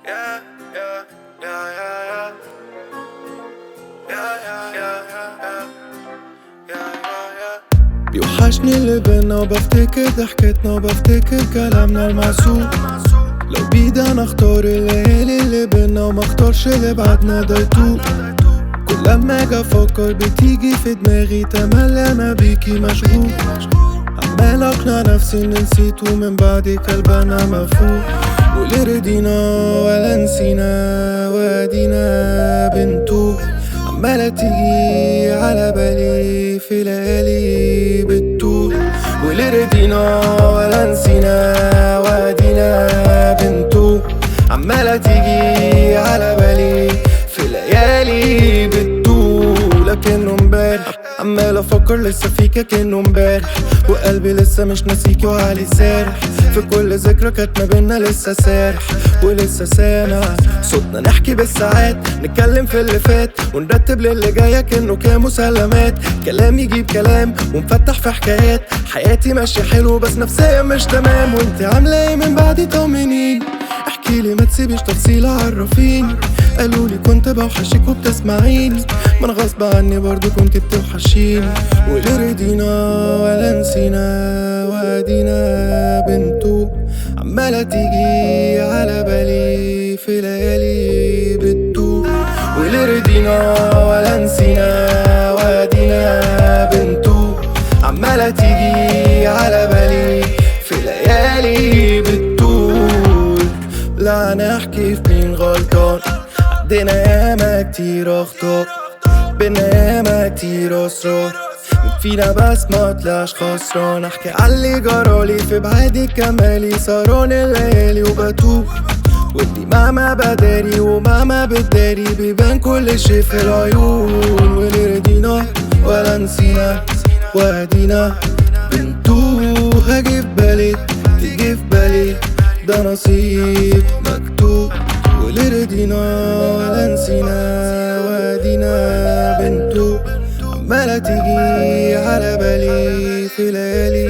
yeah, yeah, yeah, yeah, yeah, yeah, yeah, yeah, yeah, yeah. بيوحشني اللي بينا وبفتكر ضحكتنا وبفتكر كلامنا المعسول. لو بيدي انا اختار الليالي اللي بينا وما اختارش اللي بعدنا ضيتو. كل لما اجي افكر بتيجي في دماغي تملي انا بيكي مشغول. عمال اقنع نفسي اني نسيت ومن بعدك قلب انا مفهوم. واللي رضينا ولا نسينا وادينا بنتو. عمالة تيجي على بالي في ليالي بتطول. واللي رضينا ولا نسينا وادينا بنتو. عمالة تيجي على بالي في ليالي بتطول. لكنه امبارح عمال افكر لسه فيك كأنه امبارح. وقلبي لسه مش ناسيكي وعلي سارح. في كل ذكرى كانت ما بينا لسه سارح. ولسه سامع صوتنا نحكي بالساعات. نتكلم في اللي فات ونرتب للي جاية كأنه كام مسلمات. كلام يجيب كلام ونفتح في حكايات. حياتي ماشية حلو بس نفسيا مش تمام. وانت عاملة ايه من بعدي طمنيني. احكيلي ما تسيبيش تفصيلة عرفيني. قالولي كنت بوحشك وبتسمعيني. ما انا غصب عني برضو كنت بتوحشيني. واللي رضينا ولا نسينا وادينا بنتو. عمالة تيجي على بالي في ليالي بتطول. واللي رضينا ولا نسينا وادينا بنتو. عمالة تيجي على بالي في ليالي بتطول. لا نحكي في مين غلطان. عدينا ياما كتير اخطاء. بينا ياما كتير اسرار. مين فينا بس ما طلعش خسران. احكي عاللي جرالي في بعادي كمالي. سهران الليالي وبتوه. ودي مهما بداري ومهما بتداري بيبان كل شي في العيون. واللي رضينا ولا نسينا وادينا بنتوه. هاجي في بالي تيجي في بالي ده نصيب مكتوب. واللي رضينا ولا نسينا وادينا بنتو. عمالة تيجي على بالي في ليالي